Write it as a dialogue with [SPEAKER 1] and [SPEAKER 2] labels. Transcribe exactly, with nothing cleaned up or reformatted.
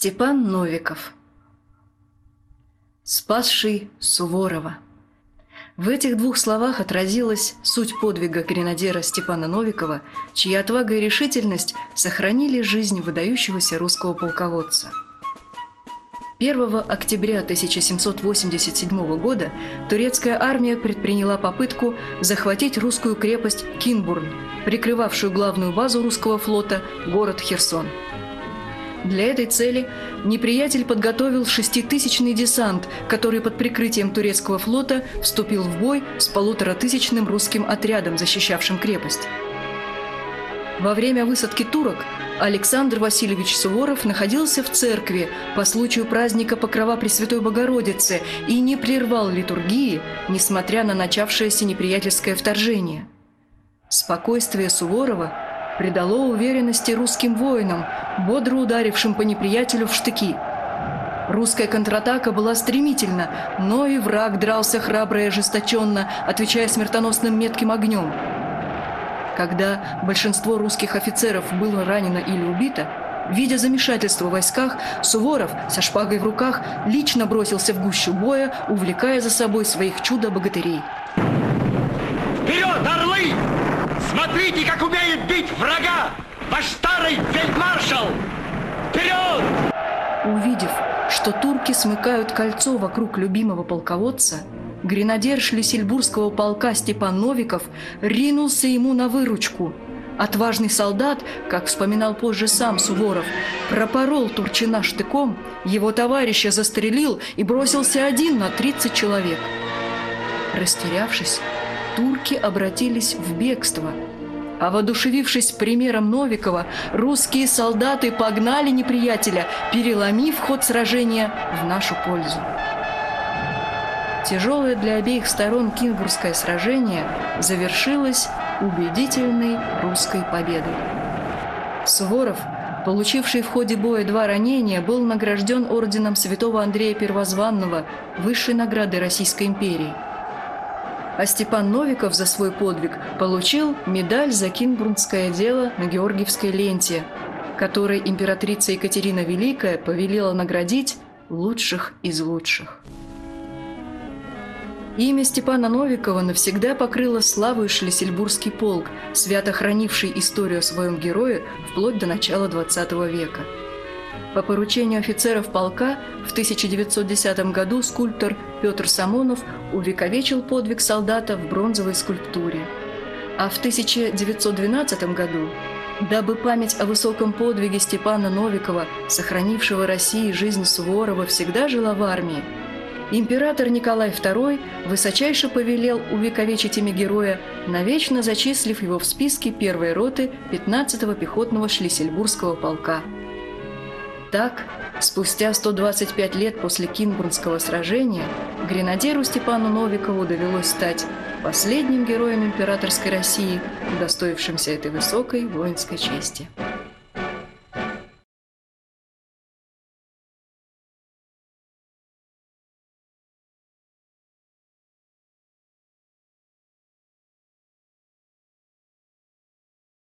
[SPEAKER 1] Степан Новиков. Спасший Суворова. В этих двух словах отразилась суть подвига гренадера Степана Новикова, чья отвага и решительность сохранили жизнь выдающегося русского полководца. первого октября тысяча семьсот восемьдесят седьмого года турецкая армия предприняла попытку захватить русскую крепость Кинбурн, прикрывавшую главную базу русского флота – город Херсон. Для этой цели неприятель подготовил шеститысячный десант, который под прикрытием турецкого флота вступил в бой с полуторатысячным русским отрядом, защищавшим крепость. Во время высадки турок Александр Васильевич Суворов находился в церкви по случаю праздника Покрова Пресвятой Богородицы и не прервал литургии, несмотря на начавшееся неприятельское вторжение. Спокойствие Суворова придало уверенности русским воинам, бодро ударившим по неприятелю в штыки. Русская контратака была стремительна, но и враг дрался храбро и ожесточенно, отвечая смертоносным метким огнем. Когда большинство русских офицеров было ранено или убито, видя замешательство в войсках, Суворов со шпагой в руках лично бросился в гущу боя, увлекая за собой своих чудо-богатырей.
[SPEAKER 2] Вперед, орлы! Смотрите, как умеет бить врага! Ваш старый фельдмаршал! Вперед!
[SPEAKER 1] Увидев, что турки смыкают кольцо вокруг любимого полководца, гренадер Шлиссельбургского полка Степан Новиков ринулся ему на выручку. Отважный солдат, как вспоминал позже сам Суворов, пропорол турчина штыком, его товарища застрелил и бросился один на тридцать человек. Растерявшись, турки обратились в бегство, а воодушевившись примером Новикова, русские солдаты погнали неприятеля, переломив ход сражения в нашу пользу. Тяжелое для обеих сторон Кинбурнское сражение завершилось убедительной русской победой. Суворов, получивший в ходе боя два ранения, был награжден орденом святого Андрея Первозванного, высшей награды Российской империи. А Степан Новиков за свой подвиг получил медаль за Кинбурнское дело на Георгиевской ленте, которой императрица Екатерина Великая повелела наградить лучших из лучших. Имя Степана Новикова навсегда покрыло славу Шлиссельбургский полк, свято хранивший историю о своем герое вплоть до начала двадцатого века. По поручению офицеров полка в тысяча девятьсот десятом году скульптор Петр Самонов увековечил подвиг солдата в бронзовой скульптуре. А в тысяча девятьсот двенадцатом году, дабы память о высоком подвиге Степана Новикова, сохранившего России жизнь Суворова, всегда жила в армии, император Николай второй высочайше повелел увековечить имя героя, навечно зачислив его в списке первой роты пятнадцатого пехотного Шлиссельбургского полка. Так, спустя сто двадцать пять лет после Кинбурнского сражения, гренадеру Степану Новикову довелось стать последним героем императорской России, удостоившимся этой высокой воинской чести.